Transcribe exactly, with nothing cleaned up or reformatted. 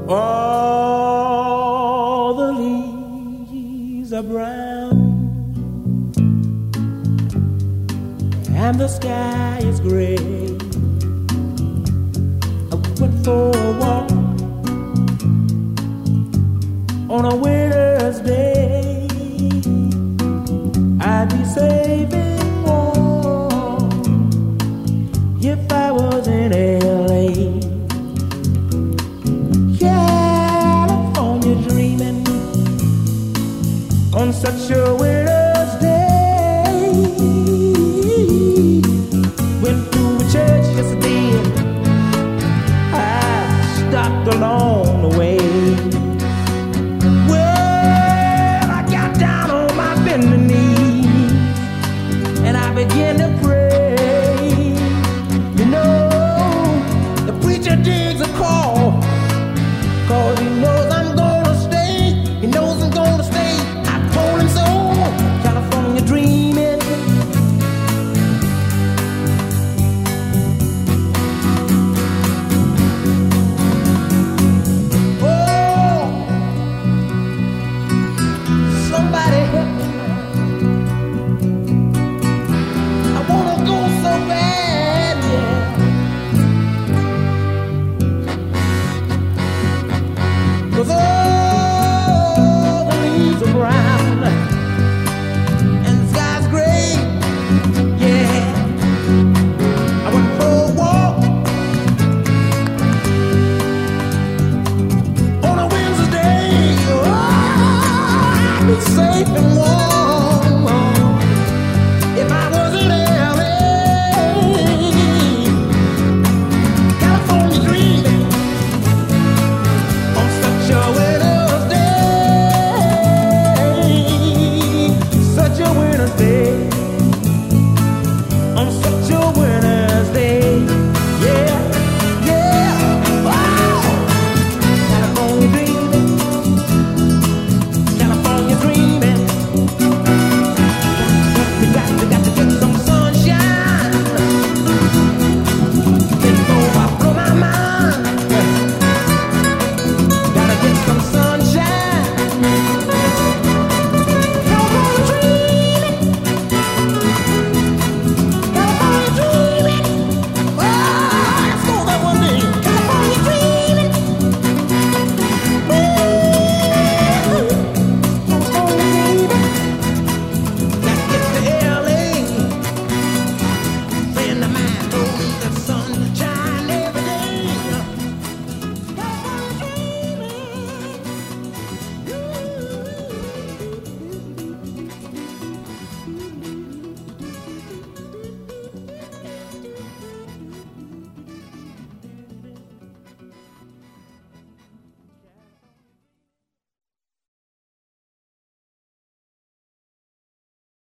All the leaves are brown and the sky is gray. I went for a walk on a winter's day. I'd be safe and warm if I was in L A. California dreaming on such a winter's day. Went to a church yesterday. I stopped along the way. Well, I got down on my bending knees and I began to pray. You know, the preacher digs a call